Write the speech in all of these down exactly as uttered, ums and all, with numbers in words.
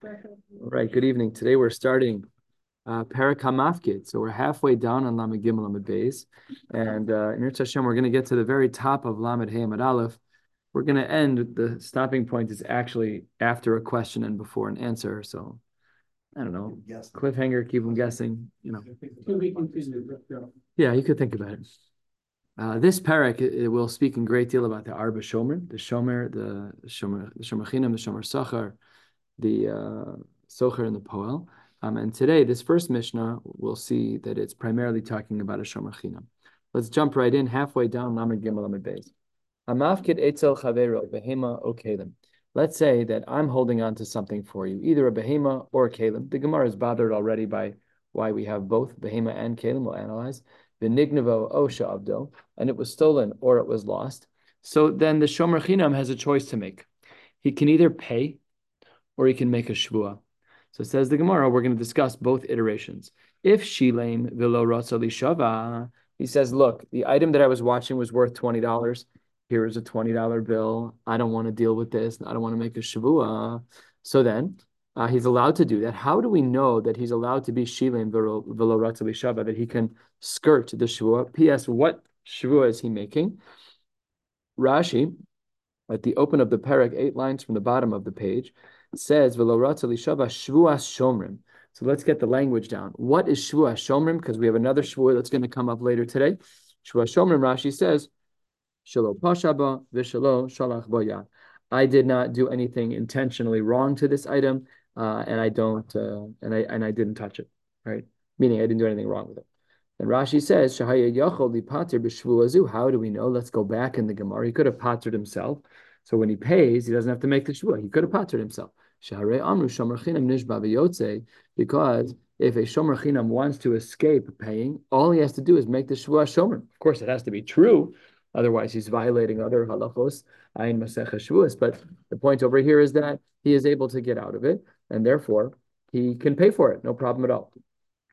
All right, good evening. Today we're starting uh, Perek HaMafkid. So we're halfway down on Lamed Gimel Lamed Beis. And uh, in Yirtzeh Hashem, we're going to get to the very top of Lamed Hey Amud Aleph. We're going to end, the stopping point is actually after a question and before an answer. So, I don't know, cliffhanger, keep them guessing, you know. Yeah, you could think about it. Uh, this parak it, it will speak in great deal about the Arba Shomer, the Shomer, the Shomer, the Shomer Chinam, the Shomer Sachar, the uh, Socher and the Poel. Um, and today, this first Mishnah, we'll see that it's primarily talking about a Shomer Chinam. Let's jump right in, halfway down Lamed Gimel Lamed Beis. Amafkid etzel chavero behema o kalim. Let's say that I'm holding on to something for you, either a behema or a kalim. The Gemara is bothered already by why we have both behema and kalim. We'll analyze. Benignavo o sha'avdo, and it was stolen or it was lost. So then the Shomer Chinam has a choice to make. He can either pay or he can make a shvua. So says the Gemara, we're going to discuss both iterations. If shilem velo ratza lishava, he says, look, the item that I was watching was worth twenty dollars. Here is a twenty dollar bill. I don't want to deal with this. I don't want to make a shavua. So then uh, he's allowed to do that. How do we know that he's allowed to be shilem velo ratza lishava, that he can skirt the shavua? P S. What shavua is he making? Rashi, at the open of the parak, eight lines from the bottom of the page, says velo ratza lishava shvuas shomrim. So let's get the language down. What is shvuas shomrim? Because we have another shvua that's going to come up later today. Shvuas shomrim, Rashi says, shelo pashaba v'shelo shalach boya. I did not do anything intentionally wrong to this item, uh, and I don't, uh, and I and I didn't touch it. Right? Meaning I didn't do anything wrong with it. And Rashi says, Shahaya yachol li pater b'shvuazu. How do we know? Let's go back in the Gemara. He could have patered himself. So when he pays, he doesn't have to make the shvua. He could have patered himself. Shaharei amru shomer chinam nishba v'yotzei. Because if a shomer chinam wants to escape paying, all he has to do is make the shvua shomer. Of course, it has to be true. Otherwise, he's violating other halachos, ayin masech shvuas. But the point over here is that he is able to get out of it, and therefore he can pay for it, no problem at all.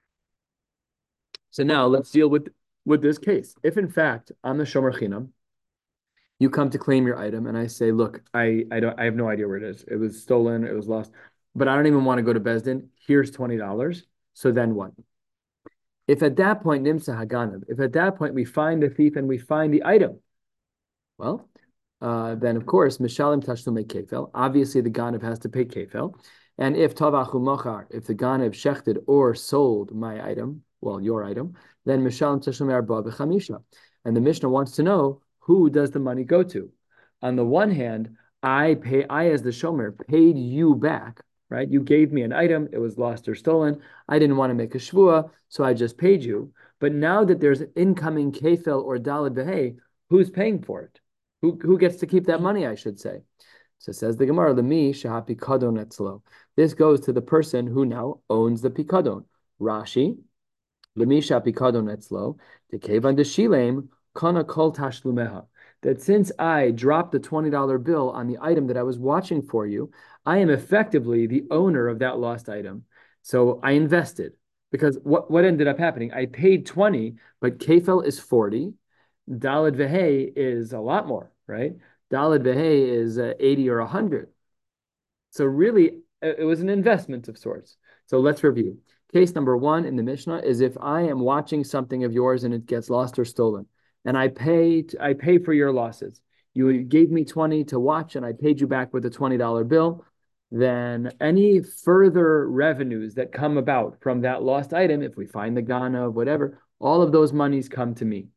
So now let's deal with, with this case. If in fact I'm the shomer chinam, you come to claim your item, and I say, look, I I don't I have no idea where it is. It was stolen, it was lost, but I don't even want to go to Beis Din. Here's twenty dollars. So then what? If at that point, Nimsa Haganav, if at that point we find the thief and we find the item, well, uh, then of course, Mishalim Tashlumei Kefel. Obviously, the Ganav has to pay Kefel. And if Tavachu Machar, if the Ganav shechted or sold my item, well, your item, then Mishalim Tashlumei Arba B'Chamisha. And the Mishnah wants to know, who does the money go to? On the one hand, I pay, I as the shomer paid you back, right? You gave me an item, it was lost or stolen. I didn't want to make a shvua, so I just paid you. But now that there's incoming kefel or daled v'hei, who's paying for it? Who, who gets to keep that money, I should say? So says the Gemara, Lemi shaha pikadon etzlo. This goes to the person who now owns the pikadon. Rashi, Lemi shaha pikadon etzlo, tekevan deshilem, kana kol tashlumeha. That since I dropped the twenty dollar bill on the item that I was watching for you, I am effectively the owner of that lost item. So I invested. Because what, what ended up happening? I paid twenty, but kefel is forty. Daled Vehei is a lot more, right? Daled Vehei is uh, eighty or one hundred. So really, it was an investment of sorts. So let's review. Case number one in the Mishnah is if I am watching something of yours and it gets lost or stolen, and I pay, I pay for your losses. You gave me twenty to watch, and I paid you back with a twenty dollar bill. Then any further revenues that come about from that lost item, if we find the Ghana, whatever, all of those monies come to me.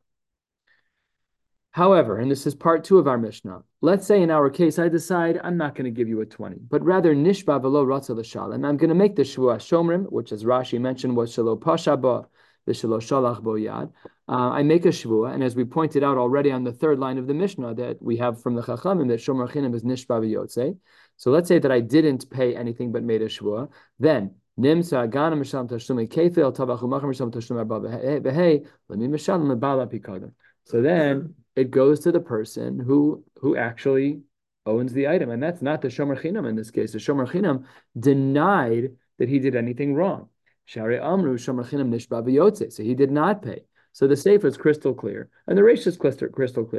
However, and this is part two of our Mishnah, let's say in our case, I decide I'm not going to give you a twenty, but rather nishba velo ratza l'shalem. I'm going to make the shvua shomrim, which as Rashi mentioned was shelo pashaba, the shelo shalach bo yad. Uh, I make a shvua, and as we pointed out already on the third line of the Mishnah that we have from the Chachamim, that shomer chinam is nishba v'yotzei. So let's say that I didn't pay anything but made a shvua, then nimsa gana mishalim tashlumei kefil tavachu machar mishalim tashlumei arba v'hei lemi mishalim lebala pikadon. So then it goes to the person who who actually owns the item, and that's not the shomer chinam in this case. The shomer chinam denied that he did anything wrong. Shari amru shomer chinam nishba v'yotzei. So he did not pay. So the sefer is crystal clear, and the resh is crystal clear.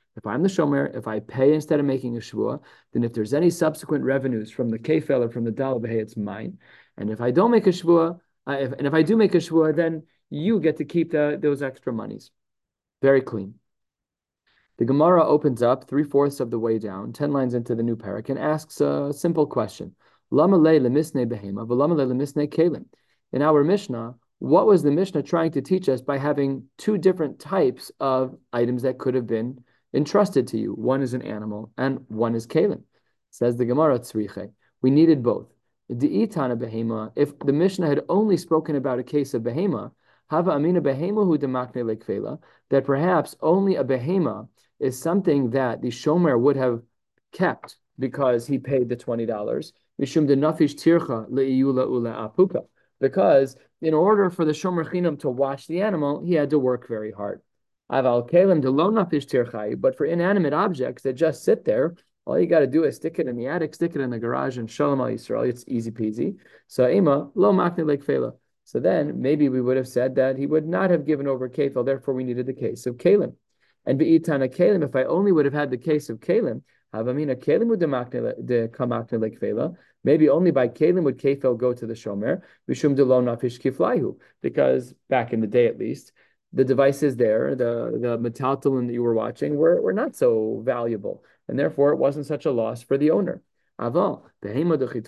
If I'm the shomer, if I pay instead of making a shvua, then if there's any subsequent revenues from the kefel or from the dal b'hei, it's mine. And if I don't make a shvua, uh, if, and if I do make a shvua, then you get to keep the, those extra monies. Very clean. The Gemara opens up three-fourths of the way down, ten lines into the new parak, and asks a simple question. Lama le lemisne behema, v'lama le lemisne kelim. In our Mishnah, what was the Mishnah trying to teach us by having two different types of items that could have been entrusted to you? One is an animal, and one is kelim. Says the Gemara tzriche. We needed both. De'itana behema, if the Mishnah had only spoken about a case of behema, hava amina behema hu demakne lekvela, that perhaps only a behema is something that the shomer would have kept because he paid the twenty dollars. Mishum de nafish tircha le'iyula ula apuka. Because in order for the shomer chinam to watch the animal, he had to work very hard. Aval kelim de lo nafish tirchai. But for inanimate objects that just sit there, all you got to do is stick it in the attic, stick it in the garage, and shalom al Yisrael. It's easy peasy. So ema lo makne lekfela. So then maybe we would have said that he would not have given over kefil. Therefore, we needed the case of kelim. And be'itana kelim, if I only would have had the case of kelim, havamina kelim would de kamakne lekfela. Maybe only by kelim would kefil go to the shomer. Mishum de lo nafish kiflahu. Because back in the day, at least, the devices there, the the metaltalin that you were watching, were were not so valuable, and therefore it wasn't such a loss for the owner. Aval I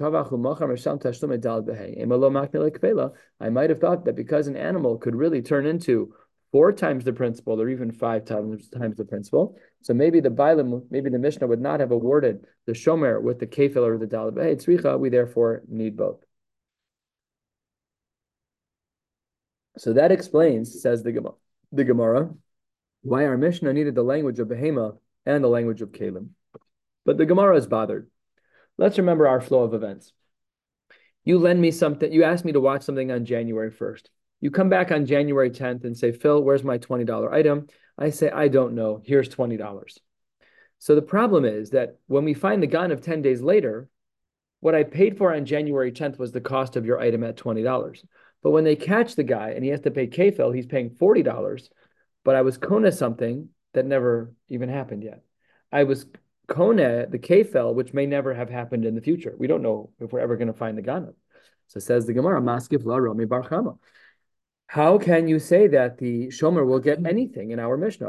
might have thought that because an animal could really turn into four times the principal, or even five times times the principal. So maybe the Bailam, maybe the Mishnah would not have awarded the Shomer with the Kefil or the Daled B'Hei Tzricha. We therefore need both. So that explains, says the Gemara, the Gemara, why our Mishnah needed the language of Behema and the language of Kalim. But the Gemara is bothered. Let's remember our flow of events. You lend me something, you ask me to watch something on January first. You come back on January tenth and say, Phil, where's my twenty dollars item? I say, I don't know. Here's twenty dollars. So the problem is that when we find the ganav ten days later, what I paid for on January tenth was the cost of your item at twenty dollars. But when they catch the guy and he has to pay kefil, he's paying forty dollars. But I was kona something that never even happened yet. I was kona the kefil, which may never have happened in the future. We don't know if we're ever going to find the ganav. So says the Gemara, Maskif la Romi bar Chama. How can you say that the shomer will get anything in our Mishnah?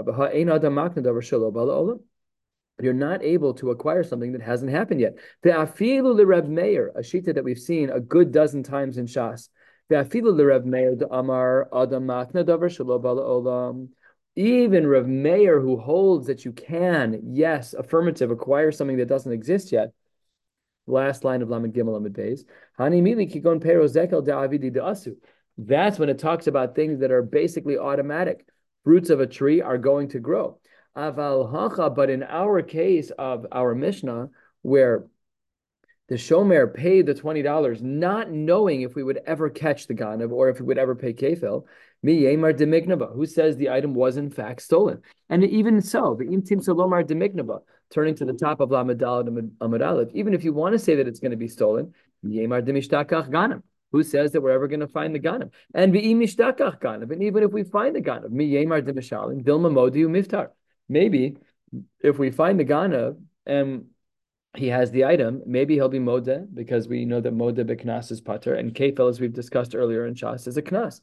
You're not able to acquire something that hasn't happened yet. The afilu l'Reb Meir, a shita that we've seen a good dozen times in Shas. The afilu l'Reb Meir the Amar Adam Makna Davar Shelo Bala Olam. Even Reb Meir, who holds that you can, yes, affirmative, acquire something that doesn't exist yet. Last line of Lamed Gimel Lamed Beis. Hani mili kigon pero zekel da'avidi da'asu. That's when it talks about things that are basically automatic. Fruits of a tree are going to grow. Aval hacha, but in our case of our Mishnah, where the shomer paid the twenty dollars, not knowing if we would ever catch the ganav or if we would ever pay kefil, mi yemar demignaba, who says the item was in fact stolen. And even so, the imtim salomar demignaba, turning to the top of Lamed Daled Amud Aleph, even if you want to say that it's going to be stolen, yemar demistakach ganav. Who says that we're ever going to find the ganav? And v'imishtakach ganav. And even if we find the ganav, mi yemar demishalim dilma modi umiftar. Maybe if we find the ganav and he has the item, maybe he'll be modeh, because we know that modeh beknas is pater, and kefil, as we've discussed earlier in Shas, is a knas.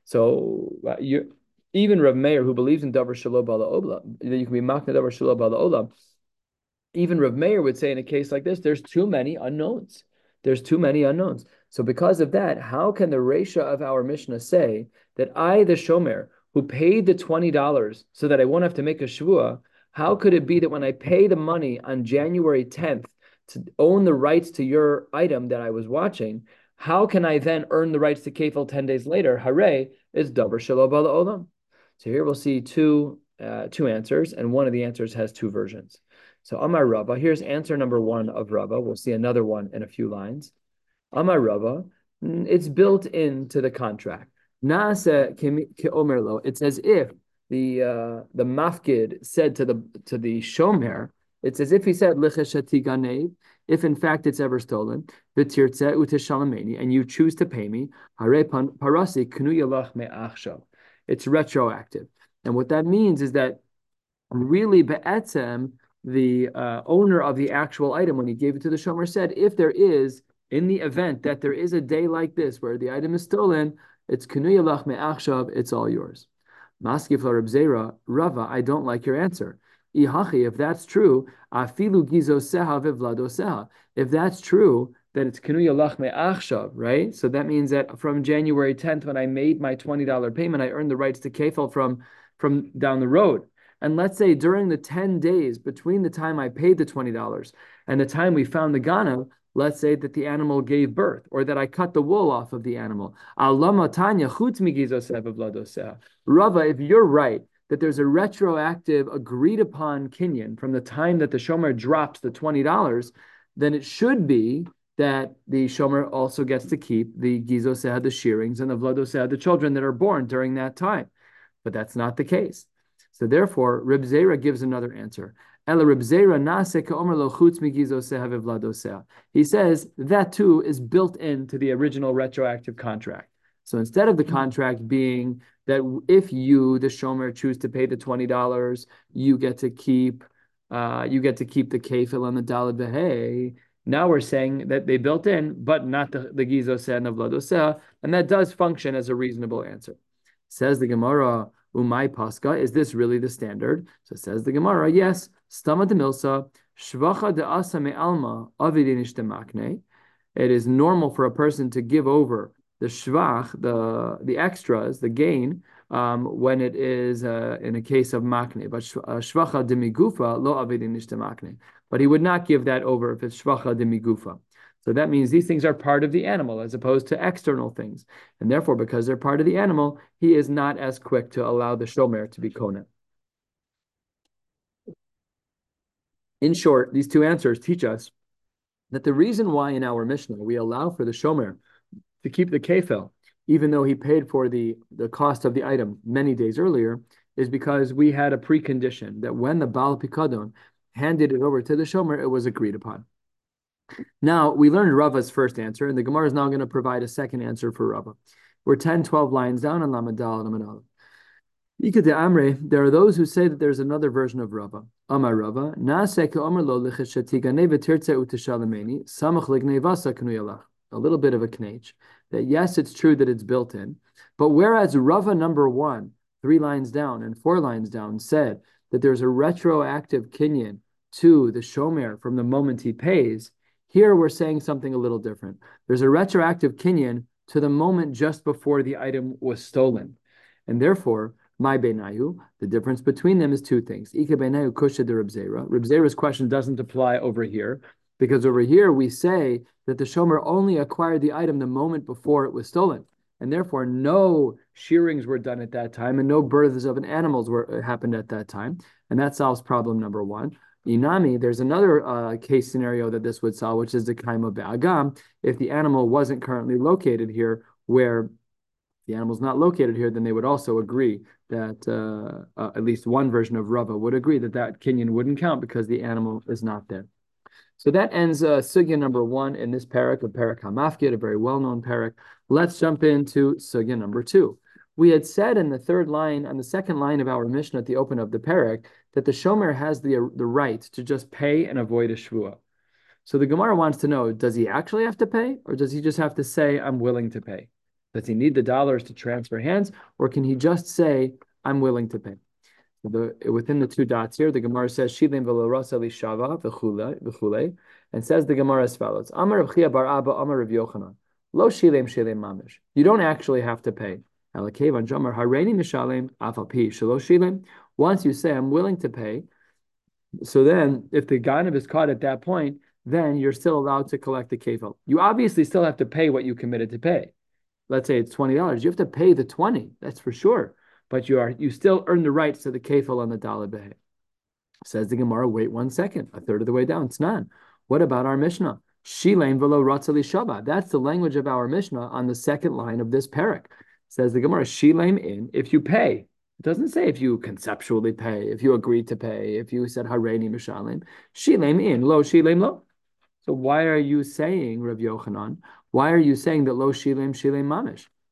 So uh, you, even Rav Meir, who believes in davar shelo bala ola, that you can be makna davar shelo bala ola, even Rav Meir would say in a case like this, there's too many unknowns. There's too many unknowns. So because of that, how can the Reisha of our Mishnah say that I, the Shomer, who paid the twenty dollars so that I won't have to make a Shvuah, how could it be that when I pay the money on January tenth to own the rights to your item that I was watching, how can I then earn the rights to kefil ten days later? Hare is davar shelo bala olam. So here we'll see two, uh, two answers, and one of the answers has two versions. So Amar Rava, here's answer number one of Rava. We'll see another one in a few lines. Amar Rava, it's built into the contract. Naase ke'omerlo. It's as if the uh, the mafkid said to the to the shomer. It's as if he said licheshati ganev. If in fact it's ever stolen, v'tirtze uteshalameni, and you choose to pay me, hare parasi knu yalach me'achshav. It's retroactive, and what that means is that Really, be'etzem, the uh, owner of the actual item, when he gave it to the shomer, said, if there is, in the event that there is a day like this where the item is stolen, it's kenuyalach me'achshav, it's all yours. Maskif la Reb Zera, Rava, I don't like your answer. Ihachi, if that's true, afilu gizo seha vevlado seha. If that's true, then it's kenuyalach me'achshav, right? So that means that from January tenth, when I made my twenty dollars payment, I earned the rights to kefil from, from down the road. And let's say during the ten days between the time I paid the twenty dollars and the time we found the ganav, let's say that the animal gave birth or that I cut the wool off of the animal. Rava, if you're right, that there's a retroactive agreed upon kinyan from the time that the shomer drops the twenty dollars, then it should be that the shomer also gets to keep the gizoseh, the shearings, and the vladoseh, the children that are born during that time. But that's not the case. So therefore, Reb Zera gives another answer. He says that too is built into the original retroactive contract. So instead of the contract being that if you, the shomer, choose to pay the twenty dollars, you get to keep uh, you get to keep the kefil and the dalad v'hei. Now we're saying that they built in, but not the, the gizoseh and the vladoseh, and that does function as a reasonable answer. Says the Gemara, Umay Pascha, is this really the standard? So says the Gemara, yes. Stama de Milsa, Shvacha de Asa me Alma, Avidinish de Makne. It is normal for a person to give over the shvach, the, the extras, the gain, um, when it is uh, in a case of makne. But shvacha de migufa, lo avidinish de makne. But he would not give that over if it's shvacha de migufa. So that means these things are part of the animal as opposed to external things. And therefore, because they're part of the animal, he is not as quick to allow the shomer to be kona. In short, these two answers teach us that the reason why in our Mishnah we allow for the shomer to keep the kefil, even though he paid for the, the cost of the item many days earlier, is because we had a precondition that when the Baal Pikadon handed it over to the shomer, it was agreed upon. Now, we learned Rava's first answer, and the Gemara is now going to provide a second answer for Rava. We're ten, twelve lines down on Lamadal and Lamadal. Ikade Amre, there are those who say that there's another version of Rava. Amar Rava, Naaseh Amar lo lichishatigane v'tirtze u'tishalameni, samach lignevasa knuyalach. A little bit of a knech. That yes, it's true that it's built in, but whereas Rava number one, three lines down and four lines down, said that there's a retroactive kinyan to the shomer from the moment he pays, here we're saying something a little different. There's a retroactive kinyan to the moment just before the item was stolen. And therefore, my benayu, the difference between them is two things. Ika benayu kusha de Reb Zera. Reb Zera's question doesn't apply over here, because over here we say that the shomer only acquired the item the moment before it was stolen. And therefore, no shearings were done at that time, and no births of an animals were happened at that time. And that solves problem number one. Inami, there's another uh, case scenario that this would solve, which is the kaima be'agam. If the animal wasn't currently located here, where the animal's not located here, then they would also agree that uh, uh, at least one version of Rava would agree that that kinyan wouldn't count because the animal is not there. So that ends uh, sugya number one in this parak, a parak hamafkid, a very well-known parak. Let's jump into sugya number two. We had said in the third line, on the second line of our Mishnah at the open of the parak, that the shomer has the, the right to just pay and avoid a shvuah. So the Gemara wants to know, does he actually have to pay, or does he just have to say, I'm willing to pay? Does he need the dollars to transfer hands, or can he just say, I'm willing to pay? The, within the two dots here, the Gemara says, Shilim v'lo rasa li shava v'chule, and says the Gemara as follows, Amar Rav Chia bar Abba, Amar Rav Yochanan, lo shilem shilem mamish. You don't actually have to pay. Once you say, I'm willing to pay, so then if the ganav is caught at that point, then you're still allowed to collect the kefil. You obviously still have to pay what you committed to pay. Let's say it's twenty dollars. You have to pay the twenty, that's for sure. But you are you still earn the rights to the kefil on the daled behe. Says the Gemara, wait one second, a third of the way down. It's not. What about our Mishnah? Shilein v'lo ratzali shaba. That's the language of our Mishnah on the second line of this parak. Says the Gemara, Shileim in, if you pay. It doesn't say if you conceptually pay, if you agreed to pay, if you said Hareini Mishalim. Shileim in, lo Shileim lo. So why are you saying, Rav Yochanan, why are you saying that lo Shileim Shileim mamish?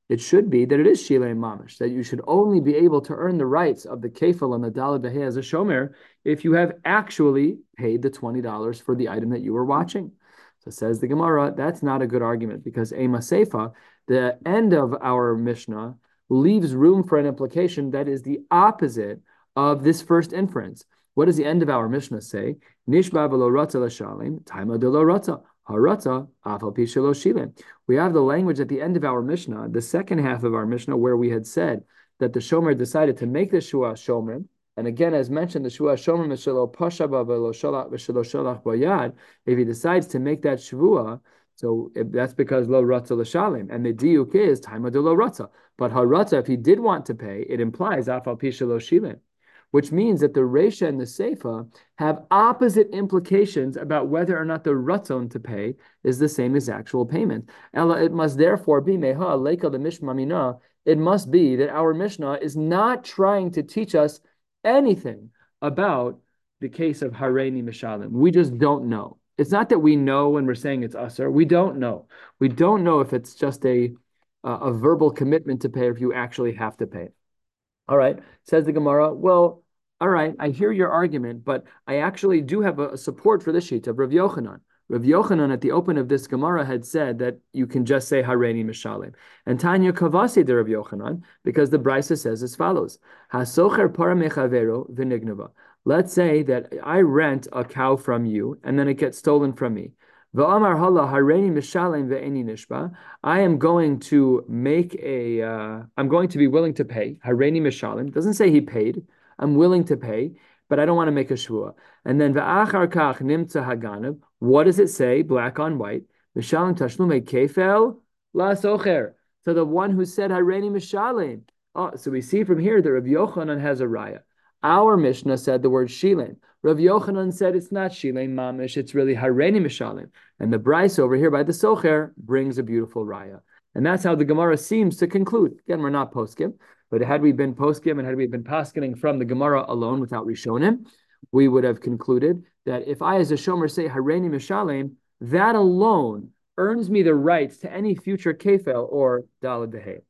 it should be that it is shilei mamish, that you should only be able to earn the rights of the kefil and the daled behei as a shomer if you have actually paid the twenty dollars for the item that you were watching. So says the Gemara, that's not a good argument because Ema Seifa, the end of our Mishnah, leaves room for an implication that is the opposite of this first inference. What does the end of our Mishnah say? Nishba v'lo ratza l'shalim, taima de lo ratza. Harata, afal pi shelo shilim. We have the language at the end of our Mishnah, the second half of our Mishnah, where we had said that the Shomer decided to make the Shua Shomer. And again, as mentioned, the Shua Shomer Mishelo Pashaba v'lo sholach bayad. If he decides to make that Shua, so if that's because lo ratza l'shalim, and the diuk is taima de lo ratza. But harata, if he did want to pay, it implies afal pi shelo shilim, which means that the Reisha and the Seifa have opposite implications about whether or not the ratzon to pay is the same as actual payment. Ella, it must therefore be meha leika the mishma mina. It must be that our Mishnah is not trying to teach us anything about the case of Hareini Mishalim. We just don't know. It's not that we know when we're saying it's usher. We don't know. We don't know if it's just a uh, a verbal commitment to pay or if you actually have to pay. All right, says the Gemara, well, all right, I hear your argument, but I actually do have a, a support for the sheet of Rav Yochanan. Rav Yochanan at the open of this Gemara had said that you can just say Hareini Mishalim. And Tanya Kavasi de Rav Yochanan, because the Brisa says as follows, Hasocher para mechavero v'nignava. Let's say that I rent a cow from you and then it gets stolen from me. V'amar hala hareini mishalem ve'eni nishba. I am going to make a. Uh, I'm going to be willing to pay. Hareini mishalem doesn't say he paid. I'm willing to pay, but I don't want to make a shvua. And then v'achar kach nimtza haganav. What does it say? Black on white. Mishalem tashlume kefel la socher. So the one who said hareini mishalem. Oh, so we see from here that Rav Yochanan has a raya. Our Mishnah said the word shilem. Rav Yochanan said it's not shilem mamish, it's really hareini mishalim. And the Bryce over here by the Socher brings a beautiful raya. And that's how the Gemara seems to conclude. Again, we're not poskim, but had we been poskim and had we been paskening from the Gemara alone without Rishonim, we would have concluded that if I as a shomer say hareini mishalim, that alone earns me the rights to any future kefel or daled behei.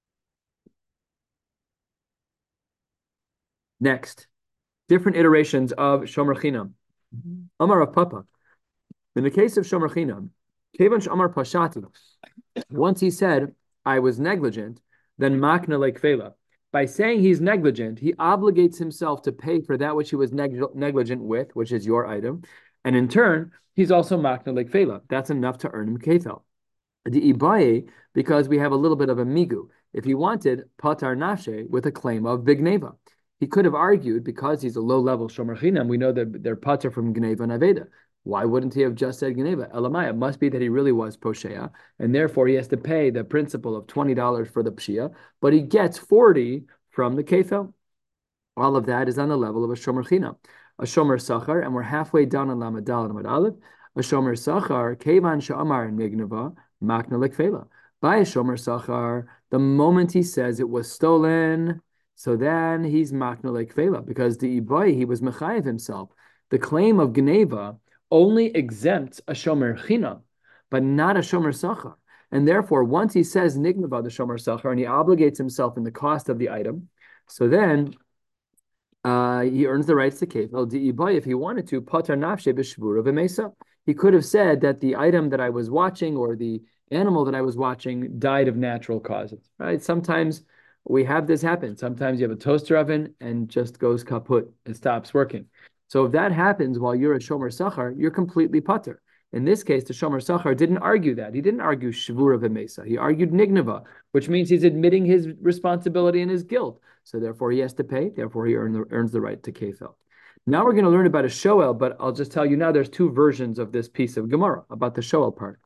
Next, different iterations of Shomer Chinam. Amar of Papa. In the case of Shomer Chinam, Kevan Amar Pashati, once he said, I was negligent, then Makna like Fela. By saying he's negligent, he obligates himself to pay for that which he was neg- negligent with, which is your item. And in turn, he's also Makna like Fela. That's enough to earn him Kefel. The Ibaye, because we have a little bit of a migu. If he wanted Patar Nafshe with a claim of Bigneva. He could have argued, because he's a low-level Shomer Chinam, we know that they're pater from Gneva and Aveda. Why wouldn't he have just said Gneva? Elamai, it must be that he really was Poshea, and therefore he has to pay the principal of twenty dollars for the Pshia, but he gets forty from the Kefel. All of that is on the level of a Shomer Chinam. A Shomer Sachar, and we're halfway down on Lamadal and Amad Aleph. A Shomer Sachar, Kevan Sha'amar Nigneva, Makna Lekfela. By a Shomer Sachar, the moment he says it was stolen, so then he's makna like Fela, because the Ibai, he was mechayev himself. The claim of Gneva only exempts a Shomer Chinam, but not a Shomer Sachar. And therefore, once he says Nigneva, the Shomer Sachar, and he obligates himself in the cost of the item, so then uh, he earns the rights to Kefel. The Ibai, if he wanted to, Patar Nafshe b'Shvura v'Mesa. He could have said that the item that I was watching or the animal that I was watching died of natural causes, right? Sometimes we have this happen. Sometimes you have a toaster oven and just goes kaput. It stops working. So if that happens while you're a Shomer Sachar, you're completely pater. In this case, the Shomer Sachar didn't argue that. He didn't argue Shvura v'Mesa. He argued Nigneva, which means he's admitting his responsibility and his guilt. So therefore he has to pay. Therefore he earn the, earns the right to Kefel. Now we're going to learn about a Shoel, but I'll just tell you now there's two versions of this piece of Gemara about the Shoel part.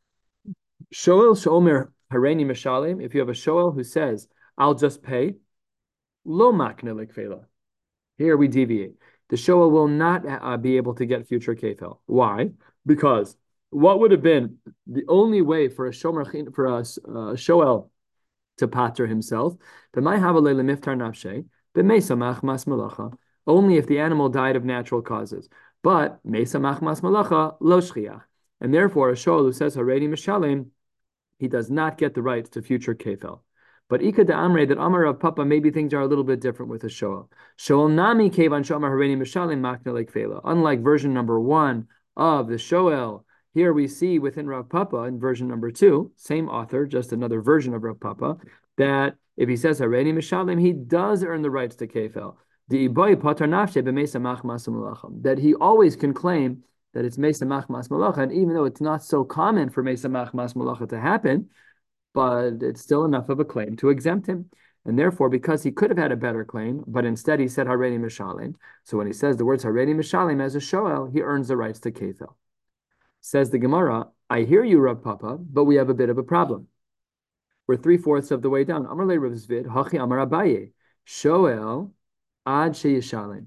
Shoel Shomer Hareini Mishalim. If you have a Shoel who says, I'll just pay. Lo makna lekfela. Here we deviate. The Shoel will not uh, be able to get future kefel. Why? Because what would have been the only way for a shomer for a, a Shoel to pater himself? Only if the animal died of natural causes. But mesa machmas malacha lo shchiach, and therefore a Shoel who says hareini mishalim, he does not get the rights to future kefel. But Ika de Amre, that Amar of Papa, maybe things are a little bit different with a Shoel. Shoel Nami Kevan Shomar Hareni Mishalim Makna Lake Fela. Unlike version number one of the Shoel, here we see within Rav Papa in version number two, same author, just another version of Rav Papa, that if he says Hareni Mishalim, he does earn the rights to Kefel. That he always can claim that it's Mesa Machmas Malacha, and even though it's not so common for Mesa Machmas Malacha to happen, but it's still enough of a claim to exempt him. And therefore, because he could have had a better claim, but instead he said Hareni Mishalim, so when he says the words Hareni Mishalim as a Shoel, he earns the rights to Kefel. Says the Gemara, I hear you, Rav Papa, but we have a bit of a problem. We're three-fourths of the way down. Amar le Rav Zvid, Hachi Amar Abaye, Shoel Ad Sheyishalim.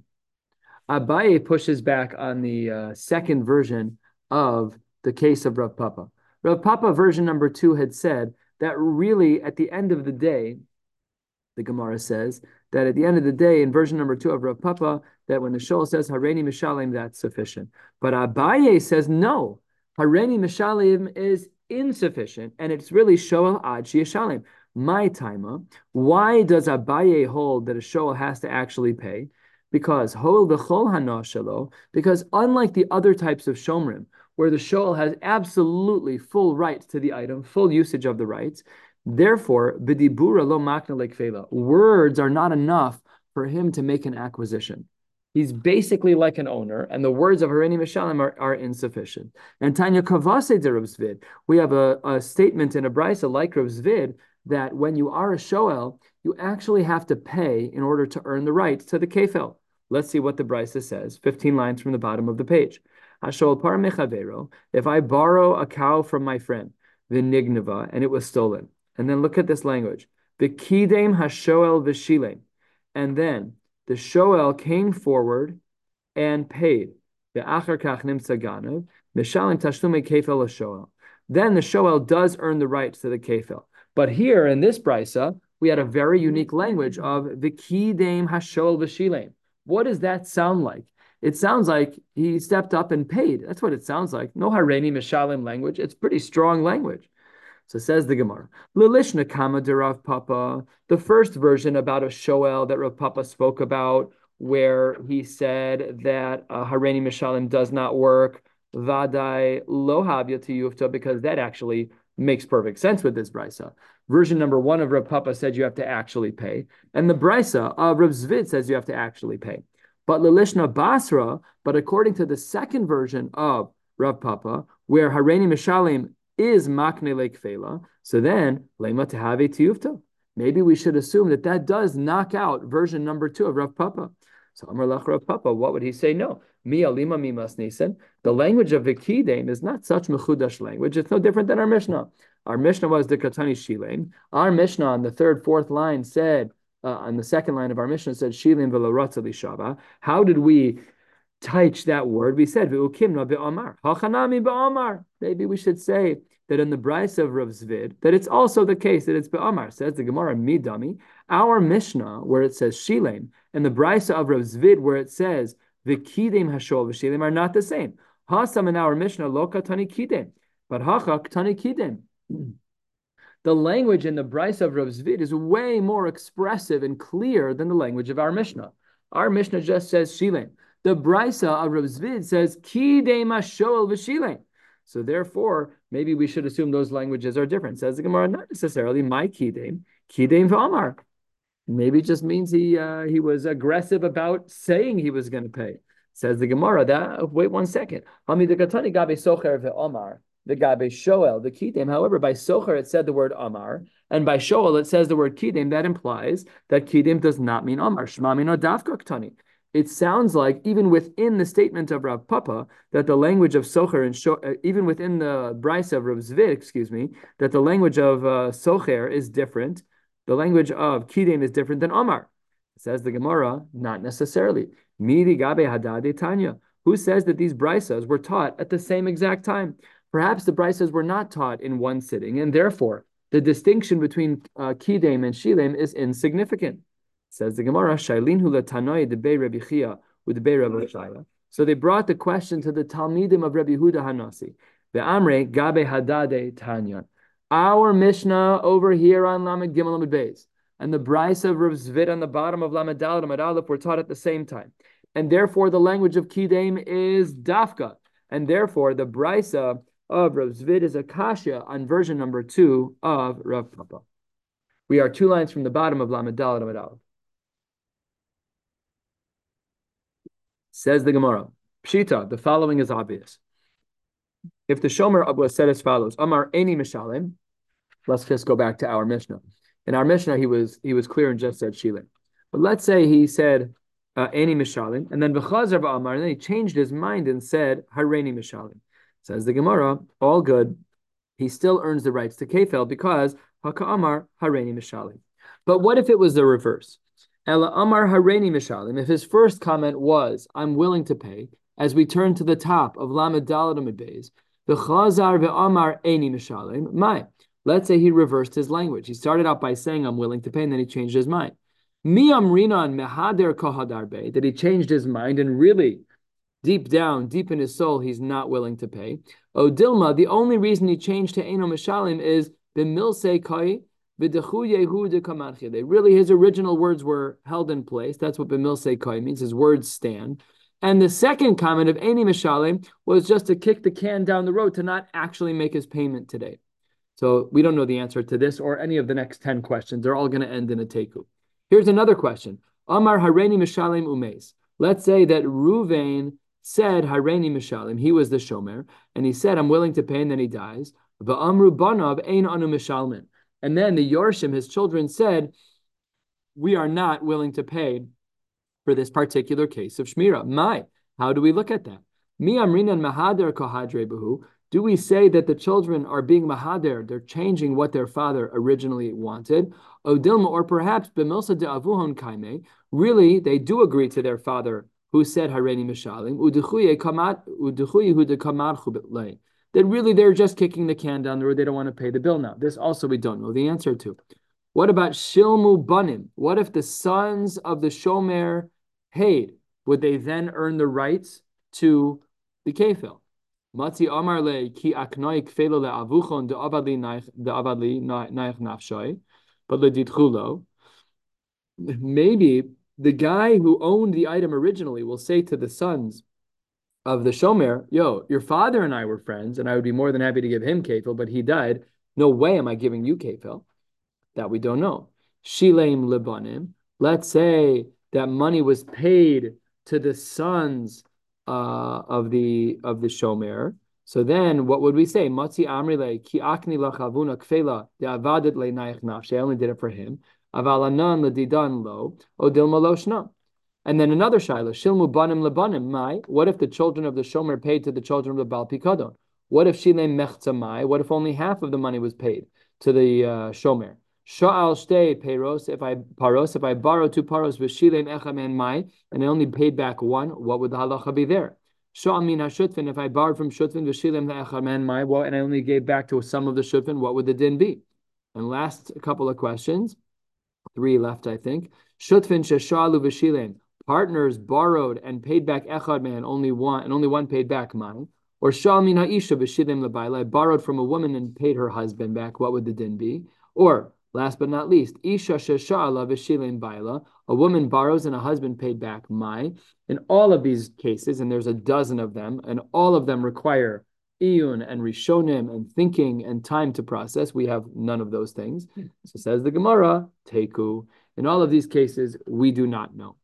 Abaye pushes back on the uh, second version of the case of Rav Papa. Rav Papa version number two had said that really at the end of the day, the Gemara says that at the end of the day, in version number two of Rav Papa, that when the Shoel says Hareni Mishalim, that's sufficient. But Abaye says no, Hareni Mishalim is insufficient, and it's really Shoel Ad Sheyishalim. My timer, why does Abaye hold that a Shoel has to actually pay? Because hol v'chol hanoshelo, because unlike the other types of shomrim, where the shoel has absolutely full rights to the item, full usage of the rights, therefore b'dibura lo makna lekfela, words are not enough for him to make an acquisition. He's basically like an owner, and the words of Hareni Mishalim are, are insufficient. And Tanya Kavase de Rav Zvid, we have a, a statement in a brisa like Rav Zvid that when you are a shoel, you actually have to pay in order to earn the right to the kefel. Let's see what the brisa says, fifteen lines from the bottom of the page. Hashol par mechavero, if I borrow a cow from my friend, v'nignava, and it was stolen. And then look at this language. V'kidem hashoel v'shilem. And then the shoel came forward and paid. V'achar kach nimtza ganav, mishalim tashlume kefel l'shoel. Then the shoel does earn the right to the kefel. But here in this brisa, we had a very unique language of v'kidem hashol v'shilem. What does that sound like? It sounds like he stepped up and paid. That's what it sounds like. No Hareni Mishalim language. It's pretty strong language. So says the Gemara, Lilishna Kama de Rav Papa, the first version about a shoel that Rav Papa spoke about, where he said that uh, Hareni Mishalim does not work, Vadai lo havya tiyufta, because that actually makes perfect sense with this brisa. Version number one of Rav Papa said you have to actually pay, and the brisa of Rav Zvid says you have to actually pay. But Lilishna Basra, but according to the second version of Rav Papa, where Hareni Mishalim is makne lekfela, so then lema tehave tiyufta. Maybe we should assume that that does knock out version number two of Rav Papa. So Amar lach Rav Papa, what would he say? No, mi alima mi masnisen. The language of Vikidem is not such mechudash language. It's no different than our Mishnah. Our Mishnah was the Katani Shilem. Our Mishnah on the third, fourth line said, uh, on the second line of our Mishnah said Shilem v'lo shava. How did we teach that word? We said v'ukimna be'amar. Hachanami be'amar. Maybe we should say that in the brisa of Rav Zvid, that it's also the case that it's be'amar. Says the Gemara midami. Our Mishnah where it says Shilem and the brisa of Rav Zvid where it says v'kidem hashol v'shilem are not the same. Hasam in our Mishnah lo katani kidem, but hacha katani kidem. The language in the brisa of Rav Zvid is way more expressive and clear than the language of our Mishnah. Our Mishnah just says Shilem. The brisa of Rav Zvid says Kidem hashol v'shilem. So therefore, maybe we should assume those languages are different. Says the Gemara, not necessarily my Kidem, Kidem v'amar. Maybe it just means he uh, he was aggressive about saying he was going to pay. Says the Gemara, that wait one second. Hamidakatani gabe socher ve'amar. The Gabe Shoel, the Kidem. However, by Socher it said the word Amar, and by Shoel it says the word Kidem. That implies that Kidem does not mean Amar. Shema mino dafka ktani. It sounds like even within the statement of Rav Papa that the language of Socher and Sho, uh, even within the brisa of Rav Zvid, excuse me, that the language of uh, Socher is different. The language of Kidem is different than Amar. Says the Gemara, not necessarily. Midi Gabe Hadade Tanya. Who says that these brisas were taught at the same exact time? Perhaps the brisas were not taught in one sitting, and therefore the distinction between uh, Kidem and Shilem is insignificant. Says the Gemara, Shailin hu letanoi debei Rabbi Chia udebei Rabbi Shaya. So they brought the question to the Talmidim of Rabbi Huda Hanasi. The Amre Gabe Hadade Tanya. Our Mishnah over here on Lamed Gimel Lamed Beis and the Brisa of Rav Zvid on the bottom of Lamed Daled Lamed Aleph were taught at the same time. And therefore, the language of Kidem is Dafka. And therefore, the Brisa of Rav Zvid is Akashya on version number two of Rav Papa. We are two lines from the bottom of Lamed Daled Lamed Aleph. Says the Gemara, Pshita, the following is obvious. If the Shomer was said as follows, Amar Eni Mishalim, let's just go back to our Mishnah. In our Mishnah, he was he was clear and just said Shilim. But let's say he said uh, Eni Mishalim, and then V'chazar Ba'amar, and then he changed his mind and said Hareni Mishalim. Says the Gemara, all good. He still earns the rights to Kefel because Haka'amar Hareni Mishalim. But what if it was the reverse? Ela Amar Hareni Mishalim. If his first comment was, I'm willing to pay, as we turn to the top of Lamed Daled Amid Beis, V'chazar V'amar Eni Mishalim, my. Let's say he reversed his language. He started out by saying, I'm willing to pay, and then he changed his mind. Mi amrinan mehader kohadar be, that he changed his mind, and really, deep down, deep in his soul, he's not willing to pay. O Dilma, the only reason he changed to Eino Mishalim is b'milsei kai v'dechu yehu de kamanchile. Really, his original words were held in place. That's what b'milsei kai means. His words stand. And the second comment of Eini Mishalim was just to kick the can down the road, to not actually make his payment today. So we don't know the answer to this or any of the next ten questions. They're all going to end in a teku. Here's another question. Amar Hareni Mishalim Umeis. Let's say that Ruvain said Hareni Mishalim. He was the shomer, and he said, I'm willing to pay, and then he dies. Va'amru banav ein anu mishalmin. And then the Yorshim, his children, said, we are not willing to pay for this particular case of Shmira. My, how do we look at that? Mi amrinan mahader kohadre behu. Do we say that the children are being mahader, they're changing what their father originally wanted? Odilma, or perhaps b'milsa de avuhon kaime, really they do agree to their father who said hareni mishalim, udechuye kamat udechuye hu de kamat chubetlei. That really they're just kicking the can down the road, they don't want to pay the bill now. This also we don't know the answer to. What about shilmu banim? What if the sons of the shomer paid? Would they then earn the rights to the kefil? Matzi Amar le ki aknoi kfelo le avuchon de avadli naich de avadli naich nafshoy, but le ditchulo. Maybe the guy who owned the item originally will say to the sons of the shomer, "Yo, your father and I were friends, and I would be more than happy to give him kefil, but he died. No way am I giving you kefil." That we don't know. Shileim lebanim. Let's say that money was paid to the sons Uh, of the of the shomer. So then, what would we say? Matzi amrile ki akni lachavuna kfela de avadet le naich nafsh. I only did it for him. Avalanan ledidan lo odilma lo shna. And then another shaila shilmu banim lebanim mai. What if the children of the shomer paid to the children of the bal pikadon? What if shilem mechza mai? What if only half of the money was paid to the uh, shomer? Sha'al shtei peros, if I paros, if I borrow two paros with shilem echem and mai, and I only paid back one, what would the halacha be there? Sha'al min hashutfin, if I borrowed from shutfin with shilem echem and mai, well, and I only gave back to some of the shutfin, what would the din be? And last couple of questions, three left, I think. Shutfin sheshalu v'shilem, partners borrowed and paid back echad man, only one, and only one paid back mine. Or sha'al min ha'isha v'shilem lebayla, I borrowed from a woman and paid her husband back, what would the din be? Or last but not least, Isha shesha'ala v'shilin baila, a woman borrows and a husband paid back mai. In all of these cases, and there's a dozen of them, and all of them require iyun and rishonim and thinking and time to process. We have none of those things. So says the Gemara, teku. In all of these cases, we do not know.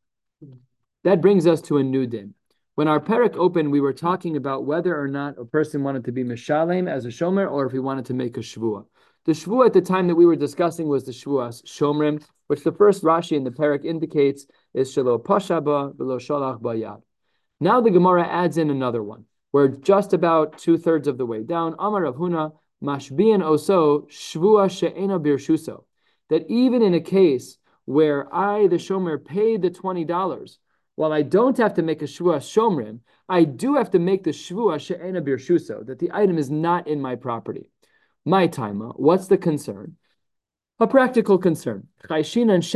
That brings us to a new din. When our parak opened, we were talking about whether or not a person wanted to be mishalem as a shomer or if he wanted to make a shvua. The shvua at the time that we were discussing was the shvuas shomrim, which the first Rashi in the parak indicates is shelo pashaba v'lo shalach bayad. Now the Gemara adds in another one. We're just about two thirds of the way down. Amar Rav Huna mashbian oso shvua she'ena birshuso. That even in a case where I, the shomer, paid the twenty dollars, while I don't have to make a shvua shomrim, I do have to make the shvua she'ena birshuso, that the item is not in my property. My taima, what's the concern? A practical concern. Perhaps I, as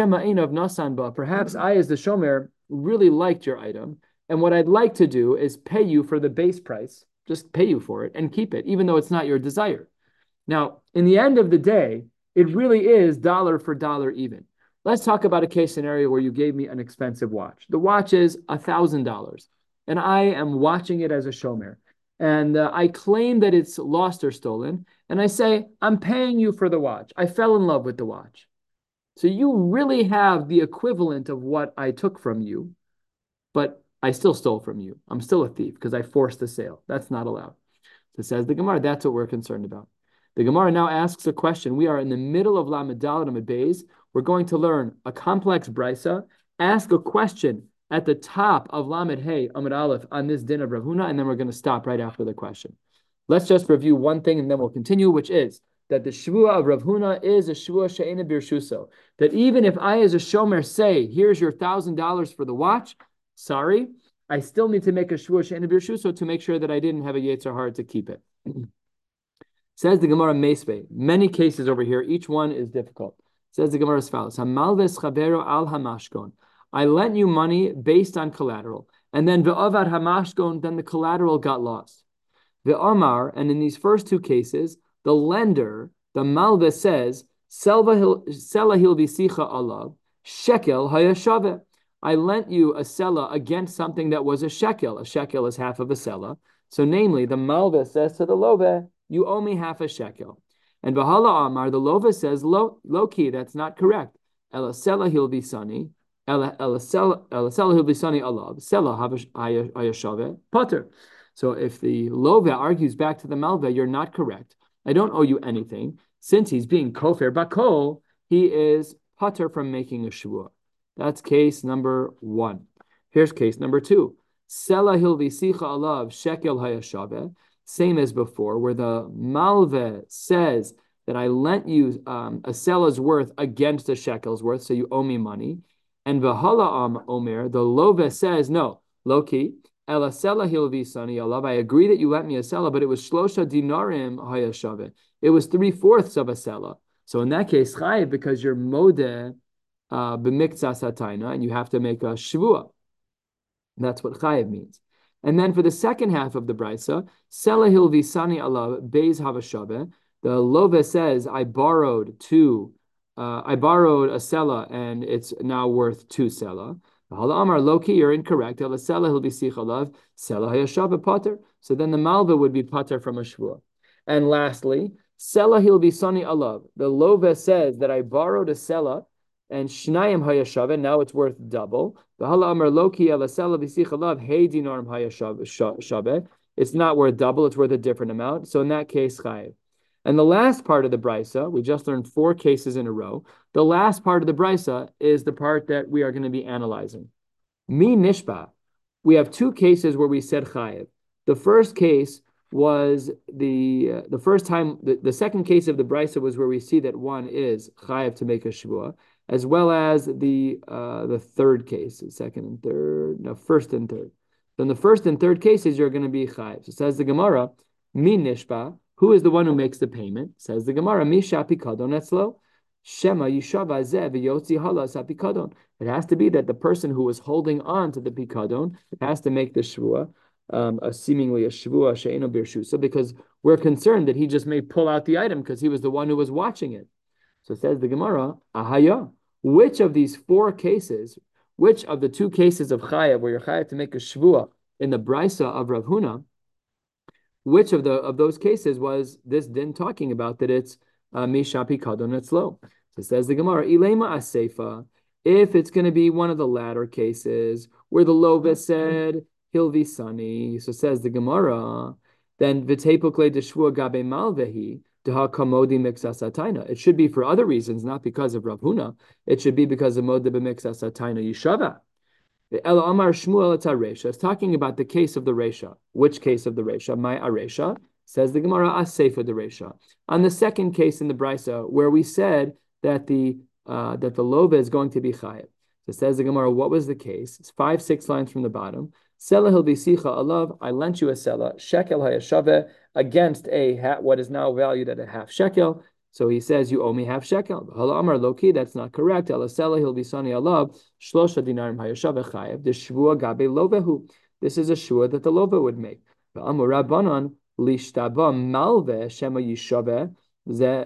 the shomer, really liked your item, and what I'd like to do is pay you for the base price, just pay you for it and keep it, even though it's not your desire. Now, in the end of the day, it really is dollar for dollar even. Let's talk about a case scenario where you gave me an expensive watch. The watch is one thousand dollars, and I am watching it as a shomer. And uh, I claim that it's lost or stolen. And I say, I'm paying you for the watch. I fell in love with the watch. So you really have the equivalent of what I took from you, but I still stole from you. I'm still a thief because I forced the sale. That's not allowed. So says the Gemara, that's what we're concerned about. The Gemara now asks a question. We are in the middle of Lamed Daled Amud Beis. We're going to learn a complex brisa, ask a question at the top of Lamed Hey Amud Aleph on this din of Rav Huna, and then we're going to stop right after the question. Let's just review one thing and then we'll continue, which is that the shvua of Rav Huna is a shvua she'ena birshuso. That even if I, as a shomer, say, "Here's your thousand dollars for the watch," sorry, I still need to make a shvua she'ena birshuso to make sure that I didn't have a yetzer hara to keep it. Says the Gemara Meisvei. Many cases over here. Each one is difficult. Says the Gemara as follows: Hamalves chavero al hamashkon. I lent you money based on collateral, and then ve'avad hamashkon, then the collateral got lost. Ve'amar, and in these first two cases, the lender, the malve says, Selva hilbi sicha alav, shekel hayashave. I lent you a sela against something that was a shekel. A shekel is half of a sela. So namely, the malve says to the love, you owe me half a shekel. And Bahala Amar, the love says, low, low key, that's not correct. Ela sela hilbi sani, ela sela hilbi sani alav, sela hayashave, potter. So if the love argues back to the malve, you're not correct. I don't owe you anything. Since he's being kofer bakol, he is pater from making a shvua. That's case number one. Here's case number two. Sela hilvi sicha alav shekel hayashave. Same as before, where the malve says that I lent you um, a sela's worth against a shekel's worth, so you owe me money. And v'hala am omer, the love says, no, Loki, Ela sela hilvi sani alav. I agree that you lent me a sela, but it was shlosha dinarim hayashave. It was three fourths of a sela. So in that case, chayiv, because you're modeh uh, b'miktzas hataina, and you have to make a shvua. That's what chayiv means. And then for the second half of the brisa, sela hilvi sani alav beis havashave. The love says, I borrowed two, uh, I borrowed a sela, and it's now worth two sela. Amar Loki, you're incorrect. So then the malva would be pater from a shvua. And lastly, sela hilbi sani alav. The love says that I borrowed a sela, and shnayim hayashave. Now it's worth double. Amar Loki ala sela b'sich alav hey dinarim hayashave. It's not worth double. It's worth a different amount. So in that case, chayiv. And the last part of the brisa, we just learned four cases in a row. The last part of the brisa is the part that we are going to be analyzing. Mi nishba. We have two cases where we said chayiv. The first case was the uh, the first time. The, the second case of the brisa was where we see that one is chayiv to make a shvua, as well as the uh, the third case, second and third, no, first and third. So in the first and third cases, you're going to be chayiv. So says the Gemara, mi nishba. Who is the one who makes the payment? Says the Gemara, Misha pikadon etzlo, Shema yishava zeh v'yotzi halas apikadon. It has to be that the person who was holding on to the pikadon has to make the shvua, um, a seemingly a shvua she'eno birshusa, because we're concerned that he just may pull out the item because he was the one who was watching it. So says the Gemara, ahaya. Which of these four cases, which of the two cases of chayav where you're chayav to make a shvua in the brisa of Rav Huna, which of the of those cases was this din talking about that it's misha pikadon etzlo? So says the Gemara, ilema aseifa. If it's going to be one of the latter cases where the love said hilvi sani, so says the Gemara, then v'teipukle deshvua gabe malvehi deha kamodi mixasataina. It should be for other reasons, not because of Rav Huna. It should be because of modeh b'mixasataina yishava. El Amar Shmuel et Aresha. It's talking about the case of the Resha. Which case of the Resha? My Aresha. Says the Gemara, Aseifa the Resha. On the second case in the Brisa, where we said that the uh, that the loba is going to be chayiv. So says the Gemara, what was the case? It's five, six lines from the bottom. Sela hilbi sicha alav. I lent you a sela shekel hayashave against a hat, what is now valued at a half shekel. So he says, you owe me half shekel. Hala amar loki, that's not correct. Ela sela hilbi sani alav shlosha dinarim hayashave chayiv. The shvua gabe lovehu. This is a shvua that the lova would make. Amar rabbanon lishtaba malve shema yishave זה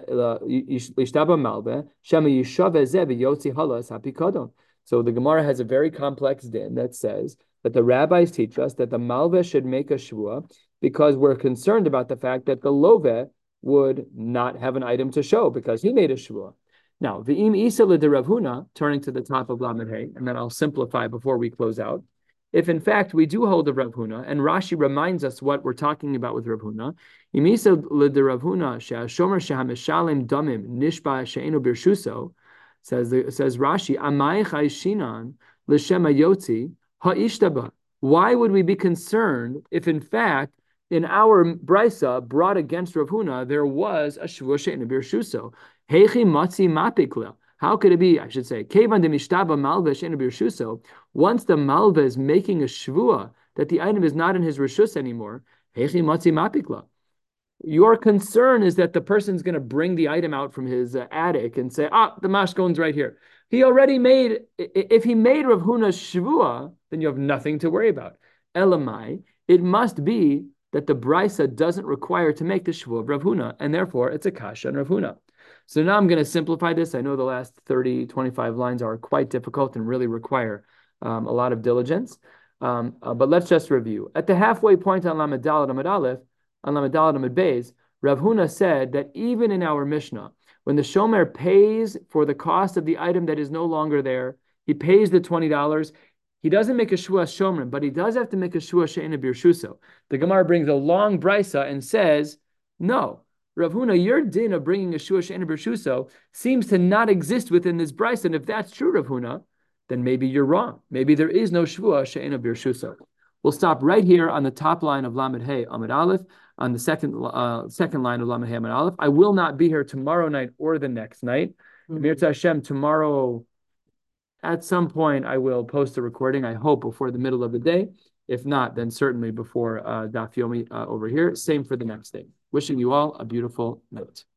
להשתבע מלווה, shema yishave ze v'yotzi halas hapikadon. So the Gemara has a very complex din that says that the rabbis teach us that the malveh should make a shvua because we're concerned about the fact that the loveh would not have an item to show because he made a shvua. Now, v'im isa de Rav Huna, turning to the top of Lamed Hey, and then I'll simplify before we close out. If in fact we do hold of Rav Huna, and Rashi reminds us what we're talking about with Rav Huna, imisa de Rav Huna she'ashomer she'hamishalim damim nishba she'enu birshuso, says says Rashi, amay chayshinan l'shem hayotzi ha'ishtaba. Why would we be concerned if in fact in our brisa brought against Rav Huna there was a shvua she'enu birshuso? Heichi matzi mapikla. How could it be? I should say, Kevan de mishtaba malva she'enu birshuso. Once the malva is making a shvua that the item is not in his rishus anymore, heichi matzi mapikla. Your concern is that the person's going to bring the item out from his uh, attic and say, ah, the mashkon's right here. He already made, if he made Rav Huna's shvua, then you have nothing to worry about. Elamai, it must be that the brisa doesn't require to make the shvua of Rav Huna, and therefore it's a kasha on Rav Huna. So now I'm going to simplify this. I know the last thirty, twenty-five lines are quite difficult and really require um, a lot of diligence. Um, uh, but let's just review. At the halfway point on Lamed Daled Amud Aleph, on Lamed Daled Amud Beis, Rav Huna said that even in our Mishnah, when the shomer pays for the cost of the item that is no longer there, he pays the twenty dollars. He doesn't make a shua shomer, but he does have to make a shua she'ena birshuso. The Gemara brings a long brisa and says, no, Rav Huna, your din of bringing a shua she'ena birshuso seems to not exist within this brisa. And if that's true, Rav Huna, then maybe you're wrong. Maybe there is no shua she'ena birshuso. We'll stop right here on the top line of Lamed Hey Amud Aleph, on the second uh, second line of Lamed Hey Amud Aleph. I will not be here tomorrow night or the next night. Mm-hmm. Mirza Hashem, tomorrow at some point I will post a recording, I hope before the middle of the day. If not, then certainly before uh, Daf Yomi uh, over here. Same for the next day. Wishing you all a beautiful night.